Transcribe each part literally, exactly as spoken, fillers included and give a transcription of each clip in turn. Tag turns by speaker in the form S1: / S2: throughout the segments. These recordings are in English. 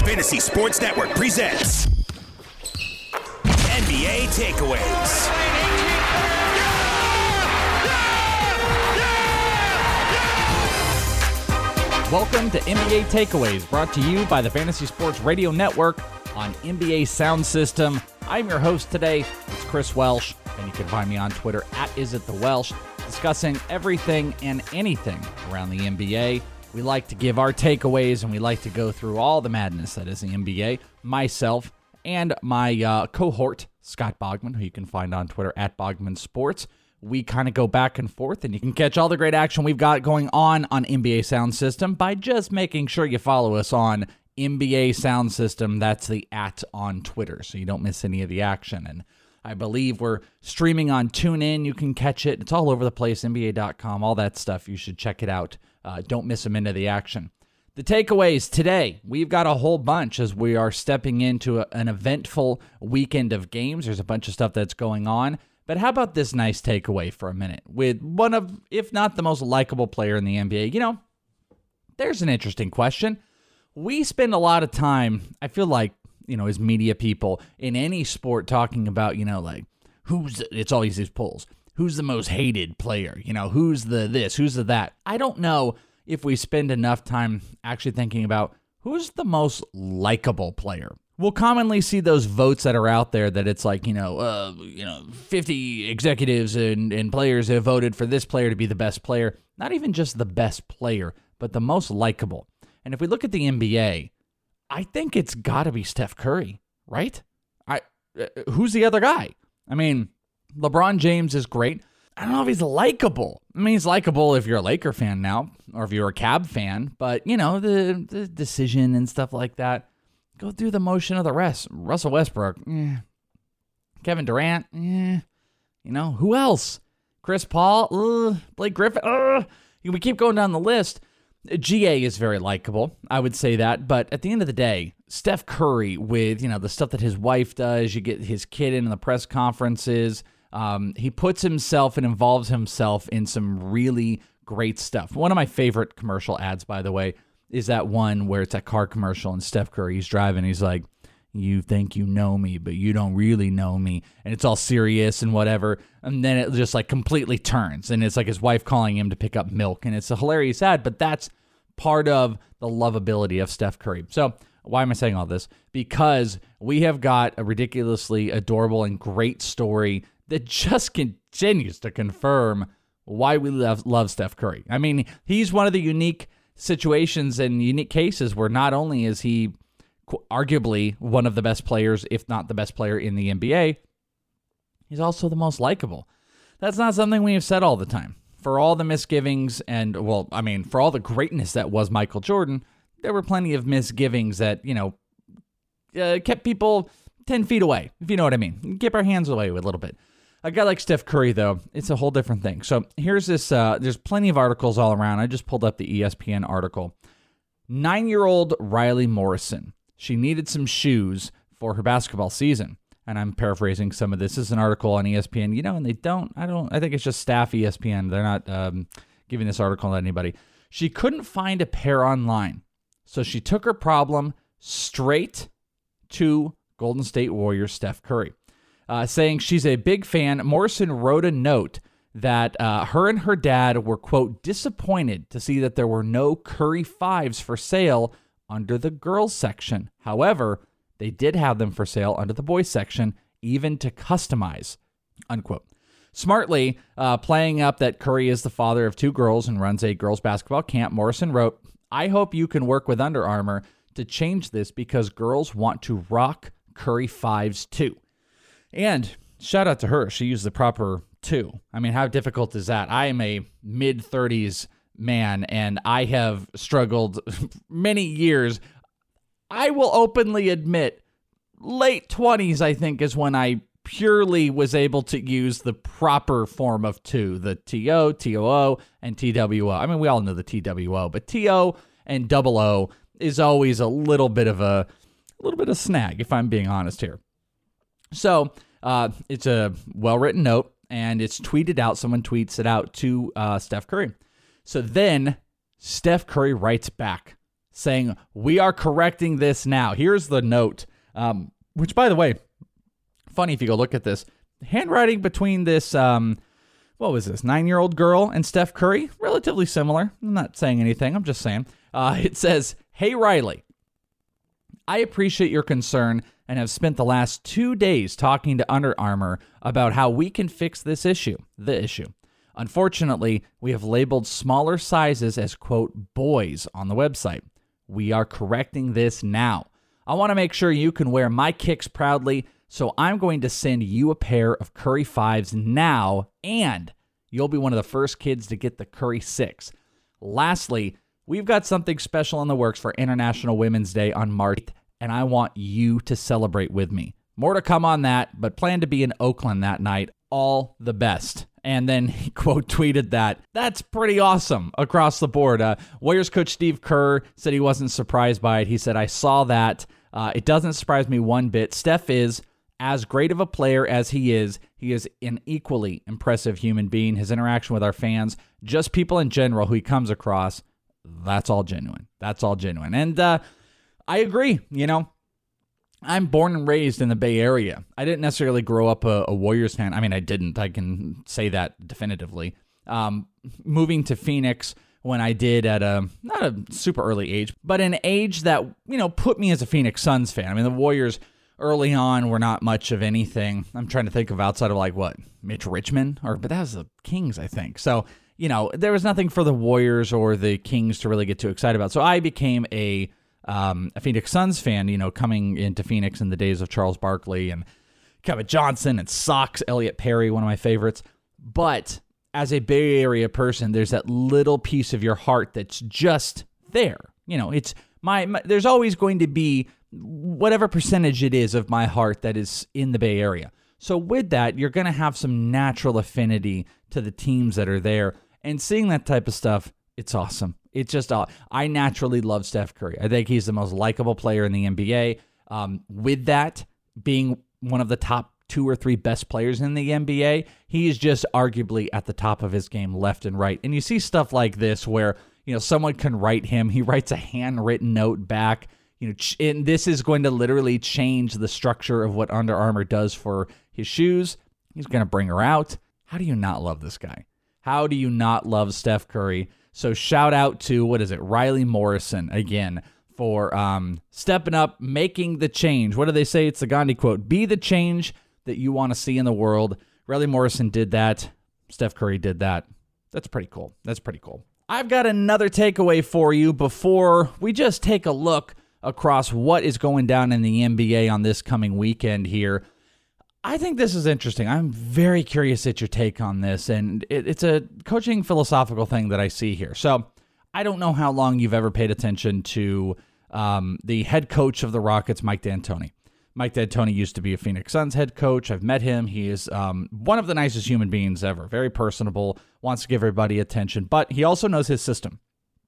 S1: Fantasy Sports Network presents N B A Takeaways.
S2: Welcome to N B A Takeaways, brought to you by the Fantasy Sports Radio Network on N B A Sound System. I'm your host today. It's Chris Welsh, and you can find me on Twitter at IsItTheWelsh, discussing everything and anything around the N B A. We like to give our takeaways, and we like to go through all the madness that is the N B A. Myself and my uh, cohort, Scott Bogman, who you can find on Twitter at Bogman Sports. We kind of go back and forth, and you can catch all the great action we've got going on on N B A Sound System by just making sure you follow us on N B A Sound System. That's the at on Twitter, so you don't miss any of the action. And I believe we're streaming on TuneIn. You can catch it. It's all over the place, N B A dot com, all that stuff. You should check it out. Uh, don't miss a minute of the action. The takeaways today, we've got a whole bunch as we are stepping into a, an eventful weekend of games. There's a bunch of stuff that's going on. But how about this nice takeaway for a minute with one of, if not the most likable player in the N B A? You know, there's an interesting question. We spend a lot of time, I feel like, you know, as media people in any sport talking about, you know, like, who's, it's always these polls. Who's the most hated player? You know, who's the this, who's the that? I don't know if we spend enough time actually thinking about who's the most likable player. We'll commonly see those votes that are out there that it's like, you know, uh, you know, fifty executives and, and players have voted for this player to be the best player. Not even just the best player, but the most likable. And if we look at the N B A, I think it's got to be Steph Curry, right? I uh, who's the other guy? I mean, LeBron James is great. I don't know if he's likable. I mean, he's likable if you're a Laker fan now, or if you're a Cab fan. But, you know, the, the decision and stuff like that. Go through the motion of the rest. Russell Westbrook, eh. Kevin Durant, eh. You know, who else? Chris Paul, ugh. Blake Griffin, ugh. We keep going down the list. G A is very likable, I would say that. But at the end of the day, Steph Curry with, you know, the stuff that his wife does, you get his kid in the press conferences. Um, he puts himself and involves himself in some really great stuff. One of my favorite commercial ads, by the way, is that one where it's a car commercial and Steph Curry's driving. He's like, you think you know me, but you don't really know me. And it's all serious and whatever. And then it just like completely turns. And it's like his wife calling him to pick up milk. And it's a hilarious ad, but that's part of the lovability of Steph Curry. So why am I saying all this? Because we have got a ridiculously adorable and great story that just continues to confirm why we love, love Steph Curry. I mean, he's one of the unique situations and unique cases where not only is he arguably one of the best players, if not the best player in the N B A, he's also the most likable. That's not something we have said all the time. For all the misgivings and, well, I mean, for all the greatness that was Michael Jordan, there were plenty of misgivings that, you know, uh, kept people ten feet away, if you know what I mean. Keep our hands away a little bit. A guy like Steph Curry, though, it's a whole different thing. So here's this, uh, there's plenty of articles all around. I just pulled up the E S P N article. Nine-year-old Riley Morrison. She needed some shoes for her basketball season. And I'm paraphrasing some of this. This is an article on E S P N, you know, and they don't, I don't, I think it's just staff E S P N. They're not um, giving this article to anybody. She couldn't find a pair online. So she took her problem straight to Golden State Warriors Steph Curry. Uh, saying she's a big fan. Morrison wrote a note that uh, her and her dad were, quote, disappointed to see that there were no Curry fives for sale under the girls section. However, they did have them for sale under the boys section, even to customize, unquote. Smartly, uh, playing up that Curry is the father of two girls and runs a girls basketball camp, Morrison wrote, I hope you can work with Under Armour to change this because girls want to rock Curry fives too. And shout out to her. She used the proper two. I mean, how difficult is that? I am a mid-thirties man, and I have struggled many years. I will openly admit, late twenties, I think, is when I purely was able to use the proper form of two, the T O, T O O, and T W O. I mean, we all know the T W O, but T O and double O is always a little bit of a, a little bit of snag, if I'm being honest here. So uh, it's a well-written note, and it's tweeted out. Someone tweets it out to uh, Steph Curry. So then Steph Curry writes back saying, we are correcting this now. Here's the note, um, which, by the way, funny if you go look at this. Handwriting between this, um, what was this, nine-year-old girl and Steph Curry, relatively similar. I'm not saying anything. I'm just saying. Uh, it says, "Hey, Riley, I appreciate your concern and have spent the last two days talking to Under Armour about how we can fix this issue, the issue. Unfortunately, we have labeled smaller sizes as, quote, boys on the website. We are correcting this now. I want to make sure you can wear my kicks proudly, so I'm going to send you a pair of Curry fives now, and you'll be one of the first kids to get the Curry six. Lastly, we've got something special in the works for International Women's Day on March eighth, and I want you to celebrate with me. More to come on that, but plan to be in Oakland that night. All the best." And then he quote tweeted that. That's pretty awesome across the board. Uh, Warriors coach Steve Kerr said he wasn't surprised by it. He said, "I saw that. Uh, it doesn't surprise me one bit. Steph is as great of a player as he is. He is an equally impressive human being. His interaction with our fans, just people in general who he comes across, that's all genuine. That's all genuine." And uh, I agree. You know, I'm born and raised in the Bay Area. I didn't necessarily grow up a, a Warriors fan. I mean, I didn't. I can say that definitively. Um, moving to Phoenix when I did at a, not a super early age, but an age that, you know, put me as a Phoenix Suns fan. I mean, the Warriors early on were not much of anything. I'm trying to think of outside of like what, Mitch Richmond? or But that was the Kings, I think. So, you know, there was nothing for the Warriors or the Kings to really get too excited about. So I became a Um, a Phoenix Suns fan, you know, coming into Phoenix in the days of Charles Barkley and Kevin Johnson and Sox, Elliot Perry, one of my favorites. But as a Bay Area person, there's that little piece of your heart that's just there. You know, it's my, my there's always going to be whatever percentage it is of my heart that is in the Bay Area. So with that, you're going to have some natural affinity to the teams that are there. And seeing that type of stuff, it's awesome. It's just, uh, I naturally love Steph Curry. I think he's the most likable player in the N B A. Um, with that, being one of the top two or three best players in the N B A, he is just arguably at the top of his game left and right. And you see stuff like this where, you know, someone can write him, he writes a handwritten note back, you know, and this is going to literally change the structure of what Under Armour does for his shoes. He's going to bring her out. How do you not love this guy? How do you not love Steph Curry? So shout out to, what is it, Riley Morrison, again, for um, stepping up, making the change. What do they say? It's the Gandhi quote. Be the change that you want to see in the world. Riley Morrison did that. Steph Curry did that. That's pretty cool. That's pretty cool. I've got another takeaway for you before we just take a look across what is going down in the N B A on this coming weekend here. I think this is interesting. I'm very curious at your take on this, and it, it's a coaching philosophical thing that I see here. So I don't know how long you've ever paid attention to um, the head coach of the Rockets, Mike D'Antoni. Mike D'Antoni used to be a Phoenix Suns head coach. I've met him. He is um, one of the nicest human beings ever. Very personable, wants to give everybody attention, but he also knows his system.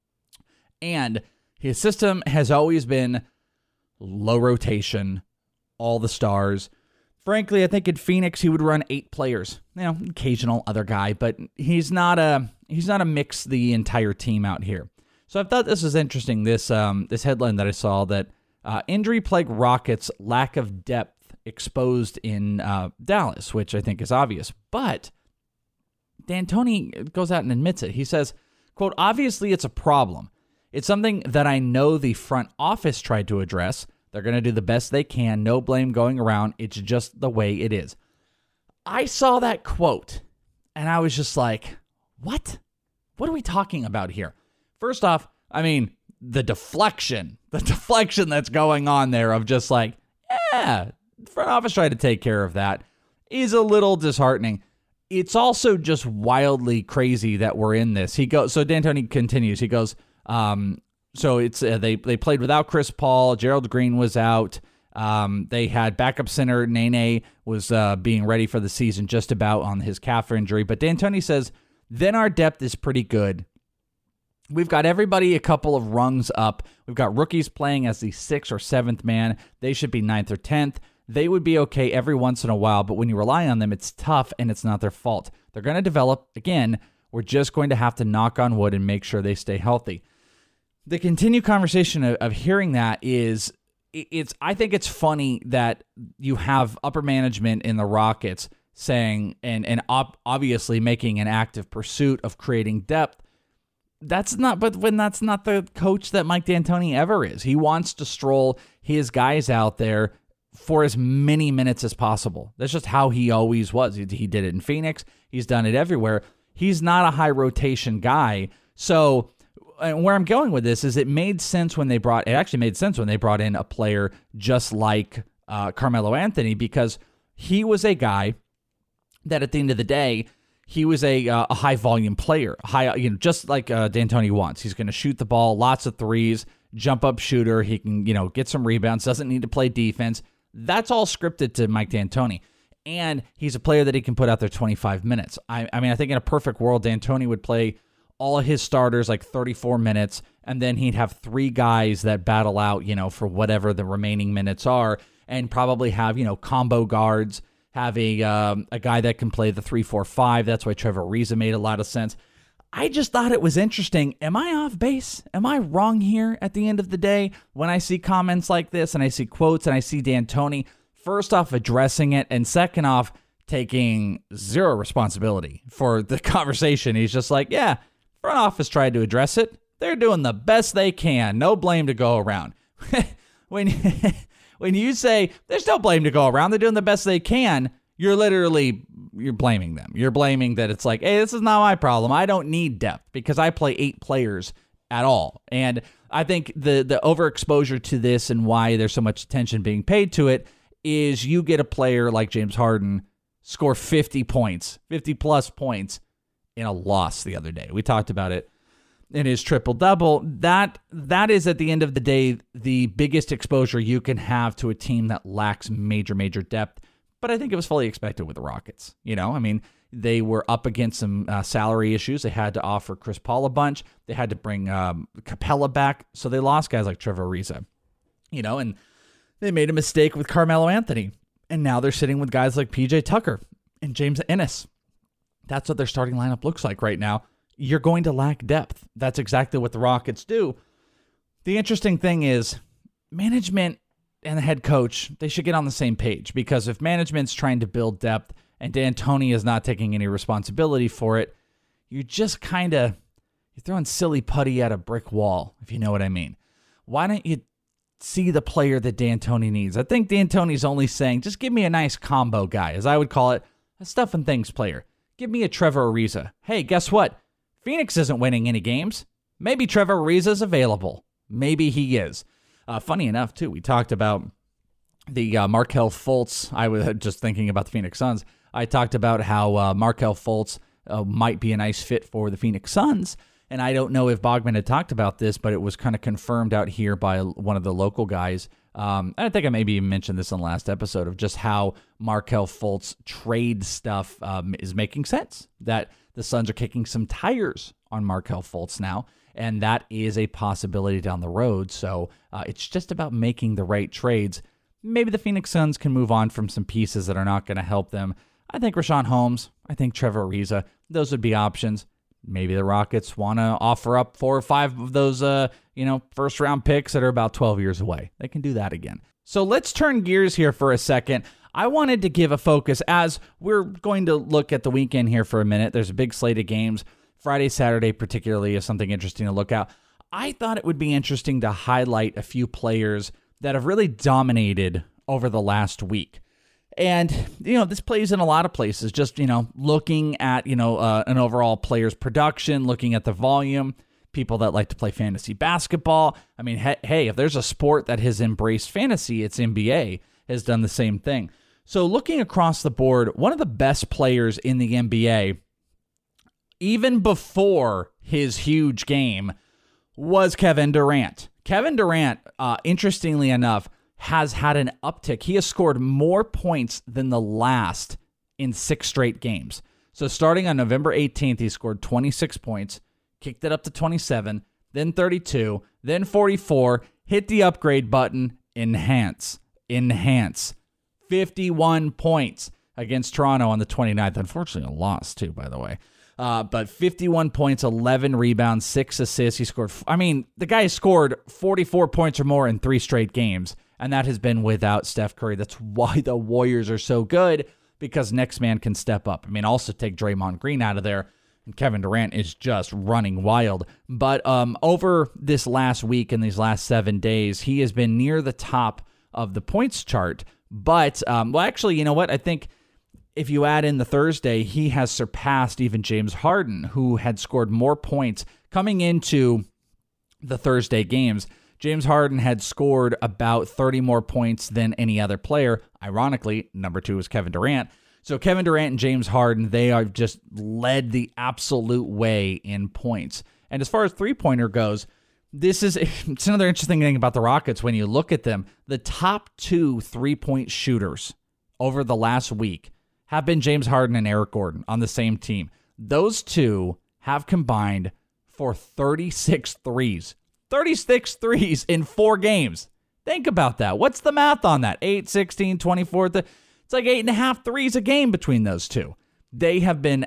S2: And his system has always been low rotation, all the stars. Frankly, I think in Phoenix he would run eight players. You know, occasional other guy, but he's not a he's not a mix the entire team out here. So I thought this was interesting. This um this headline that I saw that uh, injury plagued Rockets, lack of depth exposed in uh, Dallas, which I think is obvious. But D'Antoni goes out and admits it. He says, "Quote: Obviously, it's a problem. It's something that I know the front office tried to address. They're going to do the best they can. No blame going around. It's just the way it is." I saw that quote, and I was just like, what? What are we talking about here? First off, I mean, the deflection, the deflection that's going on there of just like, yeah, the front office tried to take care of that is a little disheartening. It's also just wildly crazy that we're in this. He goes, so D'Antoni continues. He goes, um, So it's uh, they they played without Chris Paul. Gerald Green was out. Um, they had backup center Nene was uh, being ready for the season just about on his calf injury. But D'Antoni says, then our depth is pretty good. We've got everybody a couple of rungs up. We've got rookies playing as the sixth or seventh man. They should be ninth or tenth. They would be okay every once in a while, but when you rely on them, it's tough and it's not their fault. They're going to develop. Again, we're just going to have to knock on wood and make sure they stay healthy. the continued conversation of, of hearing that is, it's, I think it's funny that you have upper management in the Rockets saying, and, and op- obviously making an active pursuit of creating depth. That's not, but when that's not the coach that Mike D'Antoni ever is. He wants to stroll his guys out there for as many minutes as possible. That's just how he always was. He, he did it in Phoenix. He's done it everywhere. He's not a high rotation guy. So and where I'm going with this is it made sense when they brought, it actually made sense when they brought in a player just like uh, Carmelo Anthony, because he was a guy that at the end of the day, he was a uh, a high volume player, high you know just like uh, D'Antoni wants. He's going to shoot the ball, lots of threes, jump up shooter. He can you know get some rebounds. Doesn't need to play defense. That's all scripted to Mike D'Antoni, and he's a player that he can put out there twenty-five minutes. I, I mean, I think in a perfect world, D'Antoni would play all of his starters like thirty-four minutes, and then he'd have three guys that battle out you know for whatever the remaining minutes are, and probably have you know combo guards. Have a um, a guy that can play the three four five. That's why Trevor Ariza made a lot of sense. I just thought it was interesting. Am I off base? Am I wrong here at the end of the day when I see comments like this and I see quotes and I see D'Antoni, first off, addressing it, and second off, taking zero responsibility for the conversation? He's just like, yeah, front office tried to address it. They're doing the best they can. No blame to go around. when When you say there's no blame to go around, they're doing the best they can, you're literally, you're blaming them. You're blaming that it's like, hey, this is not my problem. I don't need depth because I play eight players at all. And I think the the overexposure to this and why there's so much attention being paid to it is you get a player like James Harden score fifty points, fifty plus points in a loss the other day. We talked about it. In his triple-double, that that is at the end of the day the biggest exposure you can have to a team that lacks major, major depth. But I think it was fully expected with the Rockets. You know, I mean, they were up against some uh, salary issues. They had to offer Chris Paul a bunch. They had to bring um, Capella back. So they lost guys like Trevor Ariza. You know, and they made a mistake with Carmelo Anthony. And now they're sitting with guys like P J Tucker and James Ennis. That's what their starting lineup looks like right now. You're going to lack depth. That's exactly what the Rockets do. The interesting thing is management and the head coach, they should get on the same page, because if management's trying to build depth and D'Antoni is not taking any responsibility for it, you're just kind of you're throwing silly putty at a brick wall, if you know what I mean. Why don't you see the player that D'Antoni needs? I think D'Antoni's only saying, just give me a nice combo guy, as I would call it, a stuff and things player. Give me a Trevor Ariza. Hey, guess what? Phoenix isn't winning any games. Maybe Trevor Ariza is available. Maybe he is. Uh, funny enough, too, we talked about the uh, Markelle Fultz. I was just thinking about the Phoenix Suns. I talked about how uh, Markelle Fultz uh, might be a nice fit for the Phoenix Suns. And I don't know if Bogman had talked about this, but it was kind of confirmed out here by one of the local guys. Um, I think I maybe even mentioned this in the last episode of just how Markelle Fultz trade stuff um, is making sense. That the Suns are kicking some tires on Markelle Fultz now, and that is a possibility down the road. So uh, it's just about making the right trades. Maybe the Phoenix Suns can move on from some pieces that are not going to help them. I think Richaun Holmes, I think Trevor Ariza, those would be options. Maybe the Rockets want to offer up four or five of those, uh, you know, first round picks that are about twelve years away. They can do that again. So let's turn gears here for a second. I wanted to give a focus as we're going to look at the weekend here for a minute. There's a big slate of games. Friday, Saturday particularly is something interesting to look at. I thought it would be interesting to highlight a few players that have really dominated over the last week. And, you know, this plays in a lot of places, just, you know, looking at, you know, uh, an overall player's production, looking at the volume, people that like to play fantasy basketball. I mean, he- hey, if there's a sport that has embraced fantasy, it's N B A, has done the same thing. So looking across the board, one of the best players in the N B A, even before his huge game, was Kevin Durant. Kevin Durant, uh, interestingly enough, has had an uptick. He has scored more points than the last in six straight games. So starting on November eighteenth, he scored twenty-six points, kicked it up to twenty-seven, then thirty-two, then forty-four, hit the upgrade button, enhance, enhance. fifty-one points against Toronto on the twenty-ninth. Unfortunately, a loss too, by the way. Uh, but fifty-one points, eleven rebounds, six assists. He scored, I mean, the guy scored forty-four points or more in three straight games, and that has been without Steph Curry. That's why the Warriors are so good, because next man can step up. I mean, also take Draymond Green out of there, and Kevin Durant is just running wild. But um, over this last week and these last seven days, he has been near the top of the points chart. But, um, well, actually, you know what? I think if you add in the Thursday, he has surpassed even James Harden, who had scored more points coming into the Thursday games. James Harden had scored about thirty more points than any other player. Ironically, number two is Kevin Durant. So Kevin Durant and James Harden, they have just led the absolute way in points. And as far as three-pointer goes, this is it's another interesting thing about the Rockets when you look at them. The top two three-point shooters over the last week have been James Harden and Eric Gordon on the same team. Those two have combined for thirty-six threes. thirty-six threes in four games. Think about that. What's the math on that? eight, sixteen, twenty-four. It's like eight and a half threes a game between those two. They have been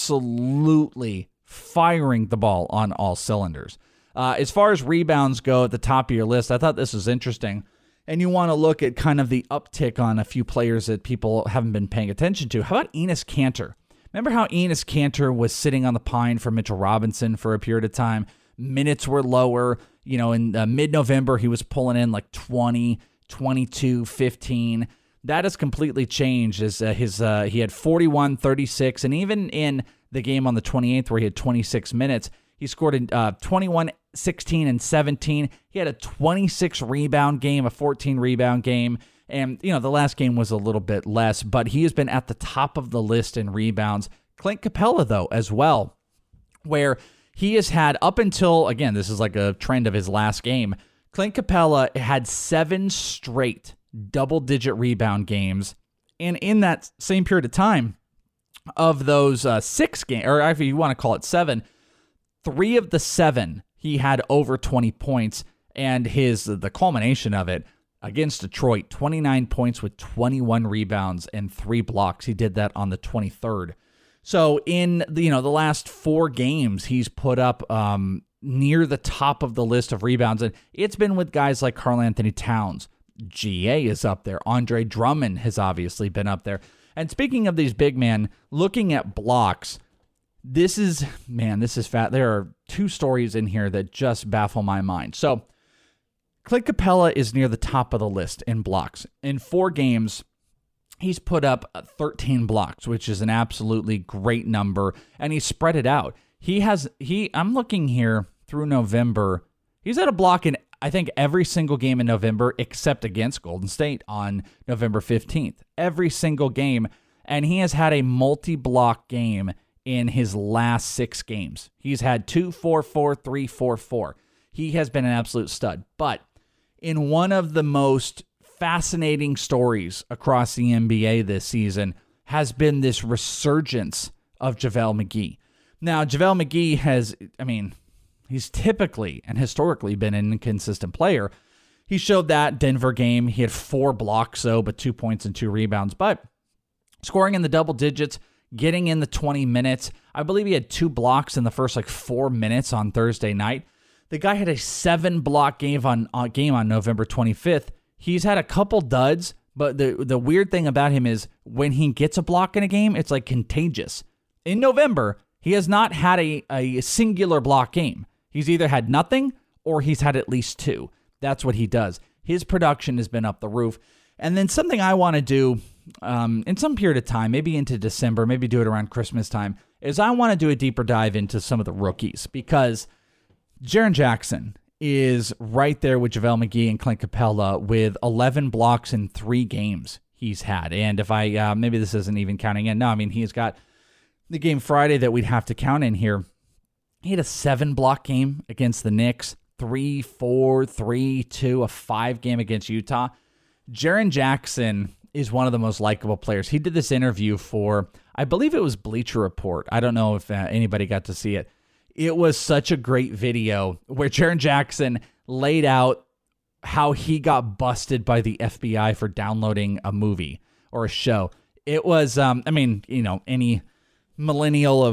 S2: absolutely firing the ball on all cylinders. Uh, as far as rebounds go at the top of your list, I thought this was interesting. And you want to look at kind of the uptick on a few players that people haven't been paying attention to. How about Enes Kanter? Remember how Enes Kanter was sitting on the pine for Mitchell Robinson for a period of time? Minutes were lower. You know, in uh, mid-November, he was pulling in like twenty, twenty-two, fifteen. That has completely changed as uh, his uh, he had forty-one, thirty-six, and even in the game on the twenty-eighth where he had twenty-six minutes, he scored in uh, twenty-one, sixteen, and seventeen. He had a twenty-six rebound game, a fourteen rebound game, and you know the last game was a little bit less, but he has been at the top of the list in rebounds. Clint Capella, though, as well, where he has had up until, again, this is like a trend of his last game, Clint Capella had seven straight double-digit rebound games, and in that same period of time, of those uh, six games, or if you want to call it seven, three of the seven, he had over twenty points, and his the culmination of it against Detroit, twenty-nine points with twenty-one rebounds and three blocks. He did that on the twenty-third. So in the, you know the last four games, he's put up um, near the top of the list of rebounds, and it's been with guys like Karl Anthony Towns. G A is up there. Andre Drummond has obviously been up there. And speaking of these big men, looking at blocks, this is, man, this is fat. There are two stories in here that just baffle my mind. So Clint Capella is near the top of the list in blocks. In four games, he's put up thirteen blocks, which is an absolutely great number, and he's spread it out. He has, he, I'm looking here through November, he's at a block in, I think, every single game in November except against Golden State on November fifteenth. Every single game, and he has had a multi-block game in his last six games. He's had two, four, four, three, four, four. He has been an absolute stud. But in one of the most fascinating stories across the N B A this season has been this resurgence of JaVale McGee. Now, JaVale McGee has, I mean, he's typically and historically been an inconsistent player. He showed that Denver game. He had four blocks, though, but two points and two rebounds. But scoring in the double digits, getting in the twenty minutes. I believe he had two blocks in the first like four minutes on Thursday night. The guy had a seven-block game on, uh, game on November twenty-fifth. He's had a couple duds, but the, the weird thing about him is when he gets a block in a game, it's like contagious. In November, he has not had a, a singular block game. He's either had nothing or he's had at least two. That's what he does. His production has been up the roof. And then something I want to do um, in some period of time, maybe into December, maybe do it around Christmas time, is I want to do a deeper dive into some of the rookies, because Jaren Jackson is right there with JaVale McGee and Clint Capella with eleven blocks in three games he's had. And if I, uh, maybe this isn't even counting in. No, I mean, he's got the game Friday that we'd have to count in here. He had a seven-block game against the Knicks, three, four, three, two, a five game against Utah. Jaren Jackson is one of the most likable players. He did this interview for, I believe it was Bleacher Report. I don't know if uh, anybody got to see it. It was such a great video where Jaren Jackson laid out how he got busted by the F B I for downloading a movie or a show. It was, um, I mean, you know, any millennial of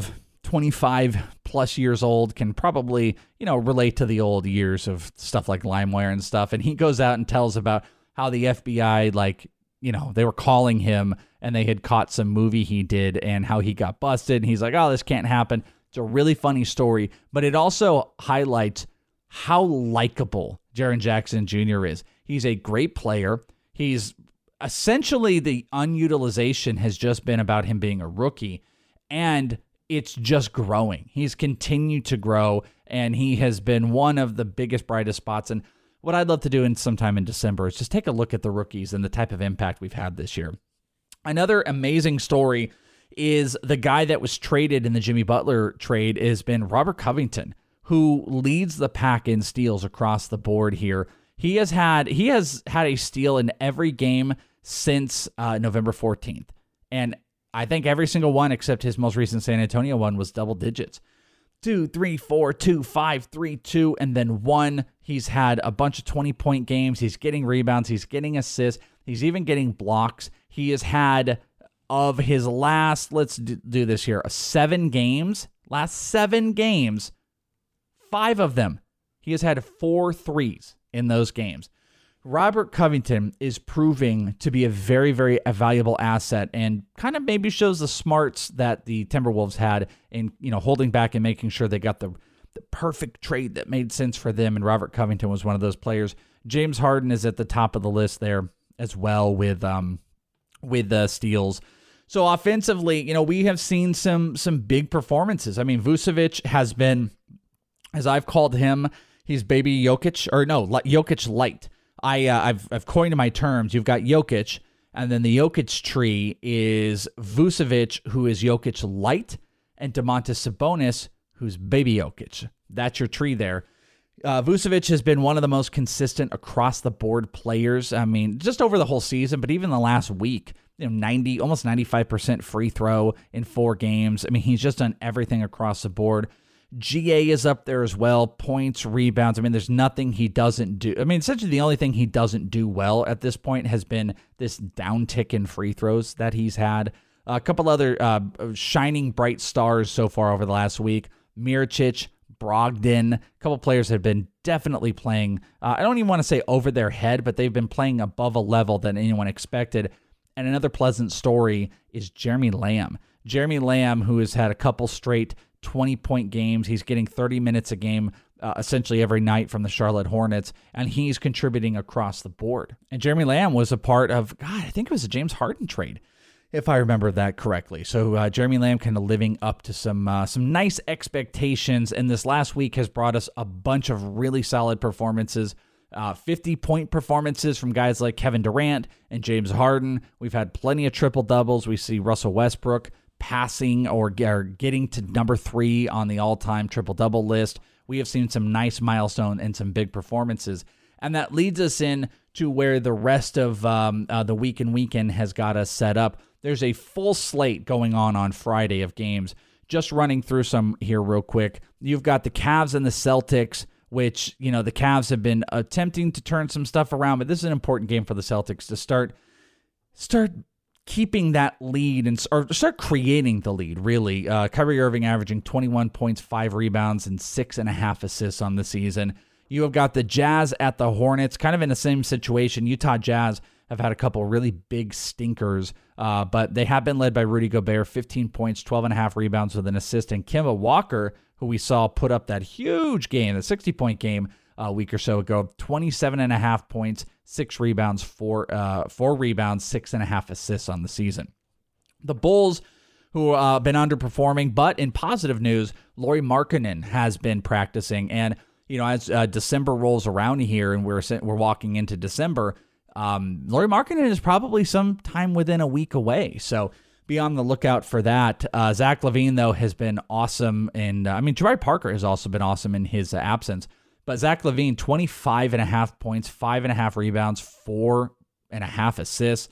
S2: twenty-five plus years old, can probably, you know, relate to the old years of stuff like LimeWire and stuff. And he goes out and tells about how the F B I, like, you know, they were calling him and they had caught some movie he did and how he got busted. And he's like, oh, this can't happen. It's a really funny story, but it also highlights how likable Jaren Jackson Junior is. He's a great player. He's essentially, the unutilization has just been about him being a rookie, and it's just growing. He's continued to grow, and he has been one of the biggest, brightest spots. And what I'd love to do in sometime in December is just take a look at the rookies and the type of impact we've had this year. Another amazing story is the guy that was traded in the Jimmy Butler trade has been Robert Covington, who leads the pack in steals across the board here. He has had he has had a steal in every game since uh, November fourteenth. And I think every single one except his most recent San Antonio one was double digits. Two, three, four, two, five, three, two, and then one. He's had a bunch of twenty-point games. He's getting rebounds. He's getting assists. He's even getting blocks. He has had, of his last, let's do this here, seven games, last seven games, five of them, he has had four threes in those games. Robert Covington is proving to be a very, very valuable asset, and kind of maybe shows the smarts that the Timberwolves had in, you know, holding back and making sure they got the, the perfect trade that made sense for them, and Robert Covington was one of those players. James Harden is at the top of the list there as well with um with the steals. So offensively, you know, we have seen some some big performances. I mean, Vucevic has been, as I've called him, he's baby Jokic, or no, Jokic light. I, uh, I've I've coined my terms. You've got Jokic, and then the Jokic tree is Vucevic, who is Jokic light, and Domantas Sabonis, who's baby Jokic. That's your tree there. Uh, Vucevic has been one of the most consistent across-the-board players. I mean, just over the whole season, but even the last week, you know, ninety, almost ninety-five percent free throw in four games. I mean, he's just done everything across the board. G A is up there as well. Points, rebounds. I mean, there's nothing he doesn't do. I mean, essentially the only thing he doesn't do well at this point has been this downtick in free throws that he's had. A couple other uh, shining bright stars so far over the last week. Mirotic, Brogdon, a couple players have been definitely playing, uh, I don't even want to say over their head, but they've been playing above a level than anyone expected. And another pleasant story is Jeremy Lamb. Jeremy Lamb, who has had a couple straight twenty-point games. He's getting thirty minutes a game uh, essentially every night from the Charlotte Hornets, and he's contributing across the board. And Jeremy Lamb was a part of, God, I think it was a James Harden trade, if I remember that correctly. So uh, Jeremy Lamb kind of living up to some uh, some nice expectations, and this last week has brought us a bunch of really solid performances. Uh, fifty-point performances from guys like Kevin Durant and James Harden. We've had plenty of triple-doubles. We see Russell Westbrook passing or, or getting to number three on the all-time triple-double list. We have seen some nice milestone and some big performances. And that leads us in to where the rest of um, uh, the week and weekend has got us set up. There's a full slate going on on Friday of games. Just running through some here real quick. You've got the Cavs and the Celtics, which, you know, the Cavs have been attempting to turn some stuff around, but this is an important game for the Celtics to start start keeping that lead and or start creating the lead, really. Uh, Kyrie Irving averaging twenty-one points, five rebounds, and six and a half assists on the season. You have got the Jazz at the Hornets, kind of in the same situation. Utah Jazz have had a couple really big stinkers, uh, but they have been led by Rudy Gobert, fifteen points, twelve and a half rebounds with an assist, and Kemba Walker, who we saw put up that huge game, the sixty-point game a week or so ago, twenty-seven and a half points, six rebounds, four uh, four rebounds, six and a half assists on the season. The Bulls, who have uh, been underperforming, but in positive news, Lauri Markkanen has been practicing, and you know, as uh, December rolls around here, and we're we're walking into December, um, Lauri Markkanen is probably sometime within a week away. So be on the lookout for that. Uh, Zach LaVine, though, has been awesome. And uh, I mean, Jabari Parker has also been awesome in his uh, absence. But Zach LaVine, twenty-five and a half points, five and a half rebounds, four and a half assists.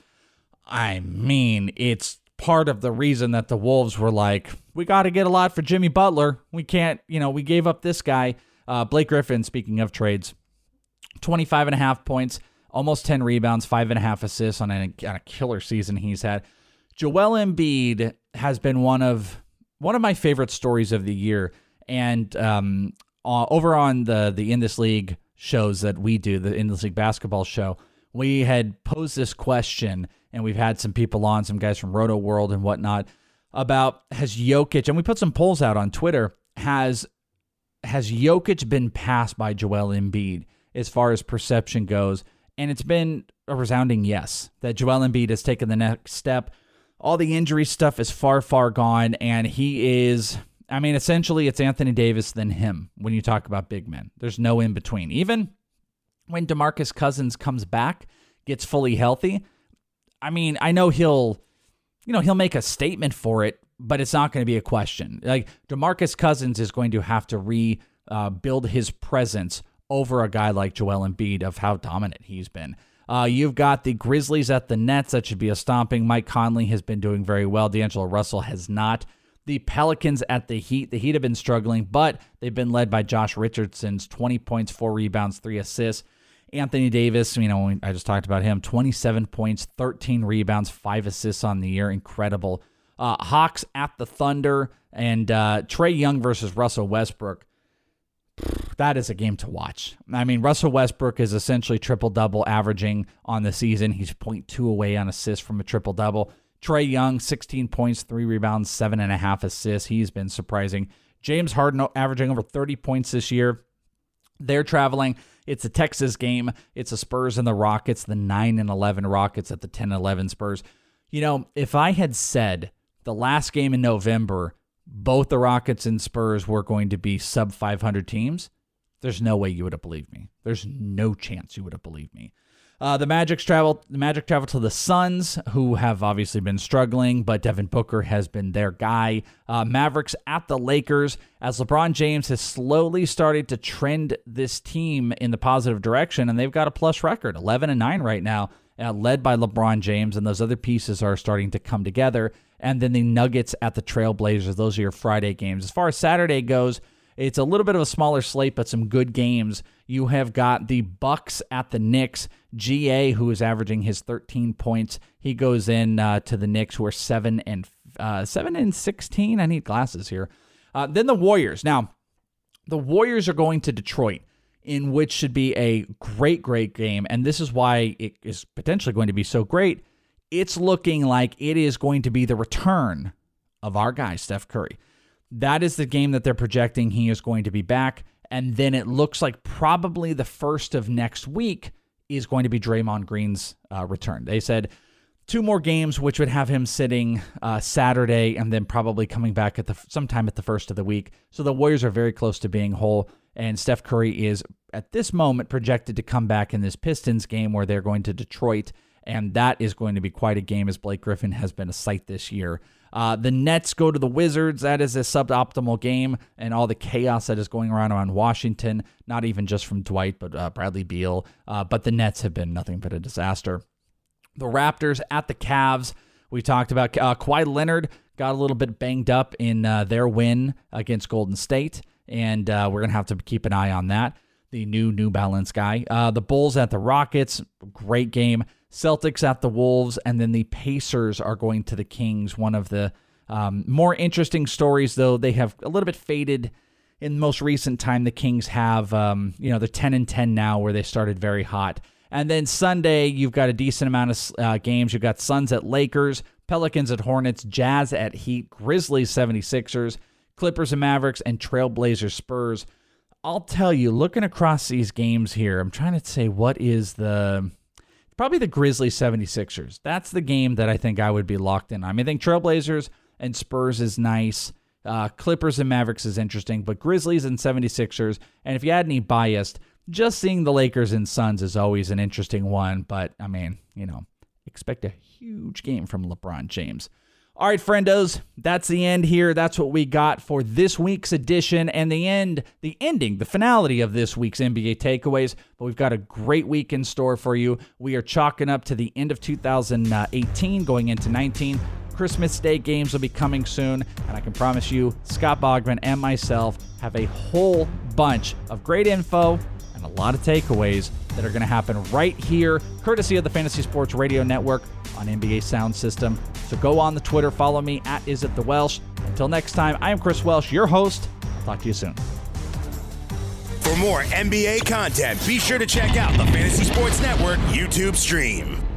S2: I mean, it's part of the reason that the Wolves were like, we got to get a lot for Jimmy Butler. We can't, you know, we gave up this guy. Uh, Blake Griffin, speaking of trades, twenty-five and a half points, almost ten rebounds, five and a half assists on a, on a killer season he's had. Joel Embiid has been one of one of my favorite stories of the year. And um, uh, over on the, the In This League shows that we do, the In This League basketball show, we had posed this question, and we've had some people on, some guys from Roto World and whatnot, about has Jokic, and we put some polls out on Twitter, has has Jokic been passed by Joel Embiid as far as perception goes? And it's been a resounding yes, that Joel Embiid has taken the next step. All the injury stuff is far, far gone, and he is, I mean, essentially it's Anthony Davis than him when you talk about big men. There's no in between. Even when DeMarcus Cousins comes back, gets fully healthy, I mean, I know he'll, you know, he'll make a statement for it, but it's not going to be a question. Like, DeMarcus Cousins is going to have to rebuild uh, his presence over a guy like Joel Embiid of how dominant he's been. Uh, you've got the Grizzlies at the Nets. That should be a stomping. Mike Conley has been doing very well. D'Angelo Russell has not. The Pelicans at the Heat. The Heat have been struggling, but they've been led by Josh Richardson's twenty points, four rebounds, three assists. Anthony Davis, you know, I just talked about him, twenty-seven points, thirteen rebounds, five assists on the year. Incredible. Uh, Hawks at the Thunder, and uh, Trae Young versus Russell Westbrook. That is a game to watch. I mean, Russell Westbrook is essentially triple-double averaging on the season. He's zero point two away on assists from a triple-double. Trae Young, sixteen points, three rebounds, seven and a half assists. He's been surprising. James Harden averaging over thirty points this year. They're traveling. It's a Texas game. It's the Spurs and the Rockets, the nine and eleven Rockets at the ten and eleven Spurs. You know, if I had said the last game in November, both the Rockets and Spurs were going to be sub five hundred teams, there's no way you would have believed me. There's no chance you would have believed me. Uh, the Magic's travel, the Magic travel to the Suns, who have obviously been struggling, but Devin Booker has been their guy. Uh, Mavericks at the Lakers, as LeBron James has slowly started to trend this team in the positive direction, and they've got a plus record, eleven and nine right now, uh, led by LeBron James, and those other pieces are starting to come together. And then the Nuggets at the Trailblazers. Those are your Friday games. As far as Saturday goes, it's a little bit of a smaller slate, but some good games. You have got the Bucks at the Knicks. G A, who is averaging his thirteen points, he goes in uh, to the Knicks, who are seven and uh, seven and sixteen. I need glasses here. Uh, then the Warriors. Now, the Warriors are going to Detroit, in which should be a great, great game. And this is why it is potentially going to be so great. It's looking like it is going to be the return of our guy, Steph Curry. That is the game that they're projecting he is going to be back. And then it looks like probably the first of next week is going to be Draymond Green's uh, return. They said two more games, which would have him sitting uh, Saturday and then probably coming back at the sometime at the first of the week. So the Warriors are very close to being whole. And Steph Curry is, at this moment, projected to come back in this Pistons game where they're going to Detroit. And that is going to be quite a game, as Blake Griffin has been a sight this year. Uh, the Nets go to the Wizards. That is a suboptimal game, and all the chaos that is going around around Washington, not even just from Dwight, but uh, Bradley Beal. Uh, but the Nets have been nothing but a disaster. The Raptors at the Cavs. We talked about uh, Kawhi Leonard got a little bit banged up in uh, their win against Golden State, and uh, we're going to have to keep an eye on that. The new New Balance guy. Uh, the Bulls at the Rockets. Great game. Celtics at the Wolves, and then the Pacers are going to the Kings. One of the um, more interesting stories, though. They have a little bit faded in most recent time. The Kings have, um, you know, they're ten and ten now, where they started very hot. And then Sunday, you've got a decent amount of uh, games. You've got Suns at Lakers, Pelicans at Hornets, Jazz at Heat, Grizzlies seventy-sixers, Clippers and Mavericks, and Trailblazers Spurs. I'll tell you, looking across these games here, I'm trying to say what is the... Probably the Grizzlies seventy-sixers. That's the game that I think I would be locked in. I mean, I think Trailblazers and Spurs is nice. Uh, Clippers and Mavericks is interesting, but Grizzlies and seventy-sixers, and if you had any biased, just seeing the Lakers and Suns is always an interesting one. But, I mean, you know, expect a huge game from LeBron James. All right, friendos, that's the end here. That's what we got for this week's edition and the end, the ending, the finality of this week's N B A Takeaways. But we've got a great week in store for you. We are chalking up to the end of two thousand eighteen, going into nineteen. Christmas Day games will be coming soon, and I can promise you, Scott Bogman and myself have a whole bunch of great info and a lot of takeaways that are going to happen right here, courtesy of the Fantasy Sports Radio Network on N B A Sound System. So go on the Twitter, follow me at IsItTheWelsh. Until next time, I am Chris Welsh, your host. I'll talk to you soon.
S1: For more N B A content, be sure to check out the Fantasy Sports Network YouTube stream.